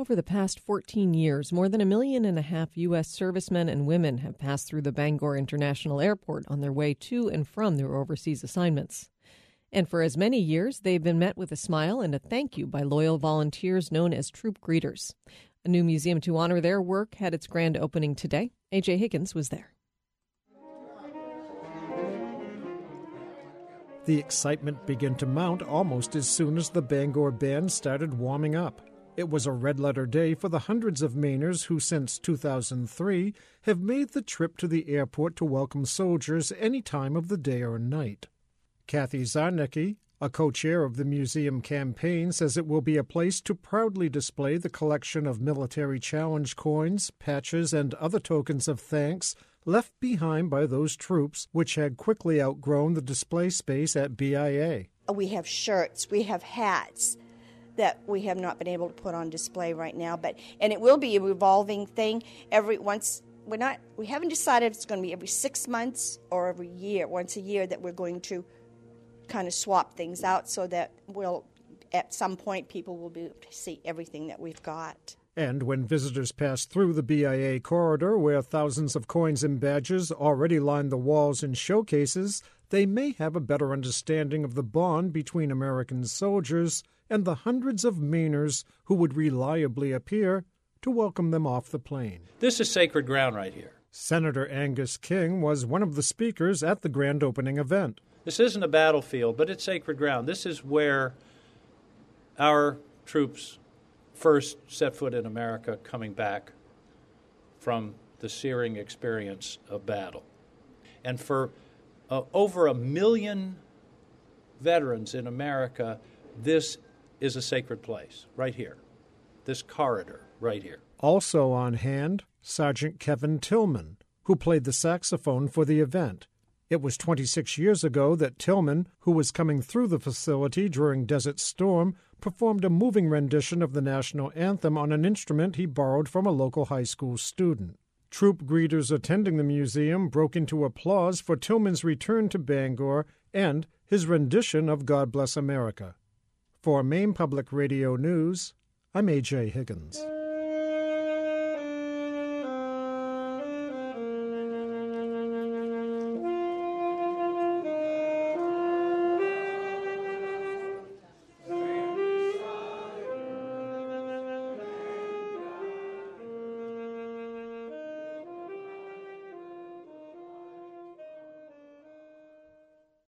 Over the past 14 years, more than 1.5 million U.S. servicemen and women have passed through the Bangor International Airport on their way to and from their overseas assignments. And for as many years, they've been met with a smile and a thank you by loyal volunteers known as troop greeters. A new museum to honor their work had its grand opening today. A.J. Higgins was there. The excitement began to mount almost as soon as the Bangor band started warming up. It was a red-letter day for the hundreds of Mainers who, since 2003, have made the trip to the airport to welcome soldiers any time of the day or night. Kathy Zarnicki, a co-chair of the museum campaign, says it will be a place to proudly display the collection of military challenge coins, patches, and other tokens of thanks left behind by those troops, which had quickly outgrown the display space at BIA. We have shirts, we have hats that we have not been able to put on display right now, and it will be a revolving thing. We haven't decided if it's going to be every 6 months or every year, once a year, that we're going to kind of swap things out so that at some point people will be able to see everything that we've got. And when visitors pass through the BIA corridor, where thousands of coins and badges already line the walls and showcases, they may have a better understanding of the bond between American soldiers and the hundreds of Mainers who would reliably appear to welcome them off the plane. This is sacred ground right here. Senator Angus King was one of the speakers at the grand opening event. This isn't a battlefield, but it's sacred ground. This is where our troops first set foot in America coming back from the searing experience of battle. And for over 1 million veterans in America, this is a sacred place right here, this corridor right here. Also on hand, Sergeant Kevin Tillman, who played the saxophone for the event. It was 26 years ago that Tillman, who was coming through the facility during Desert Storm, performed a moving rendition of the national anthem on an instrument he borrowed from a local high school student. Troop greeters attending the museum broke into applause for Tillman's return to Bangor and his rendition of God Bless America. For Maine Public Radio News, I'm A.J. Higgins.